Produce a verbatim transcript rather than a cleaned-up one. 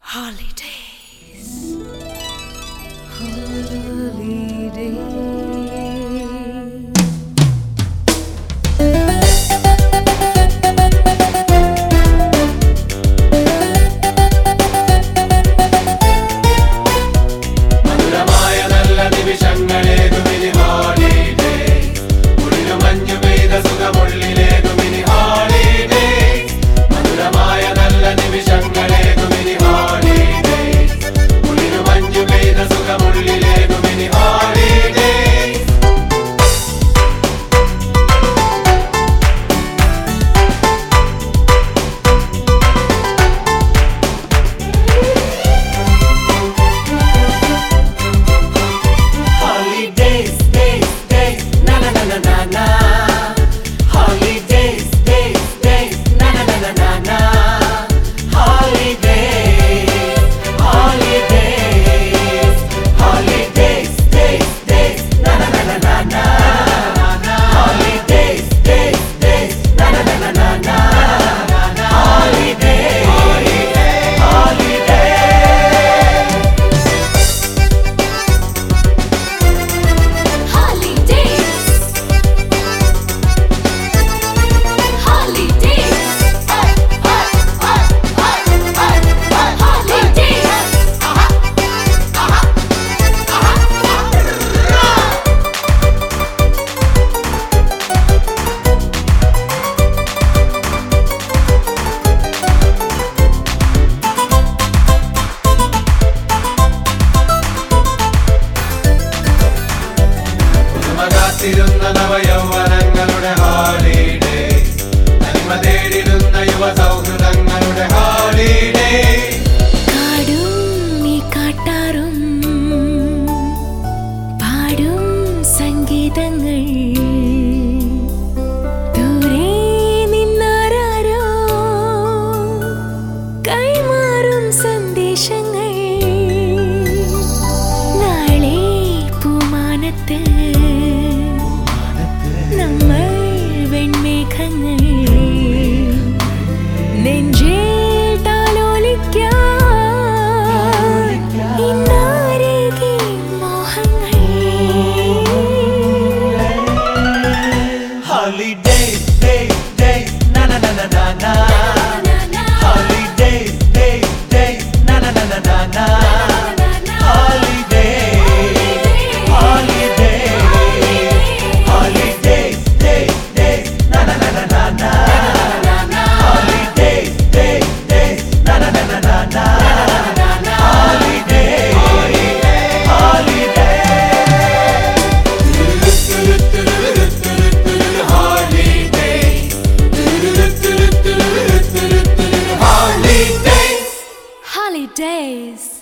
Holidays. Holidays. നവയൗവനങ്ങളുടെ holiday തനിമ തേടിടുന്ന യുവ സൗഹൃദങ്ങളുടെ holiday കാടും ഈ കാട്ടാറും പാടും സംഗീതങ്ങൾ ദൂരെ നിന്നാരോ കൈമാറും സന്ദേശങ്ങൾ നാളെ പൂമാനത്ത് നമ്മൾ വെൺമേഘങ്ങൾ നെഞ്ചിൽ താലോലിക്കാൻ ഇന്നാരേകി മോഹങ്ങൾ Holidays, days, days, na na na na na na. Holidays, days, days, na na na na na na. Holidays, holidays, holidays, days, days, na na na na na na. Holidays, days, days, na na na na na na. Holidays, holidays. Holidays.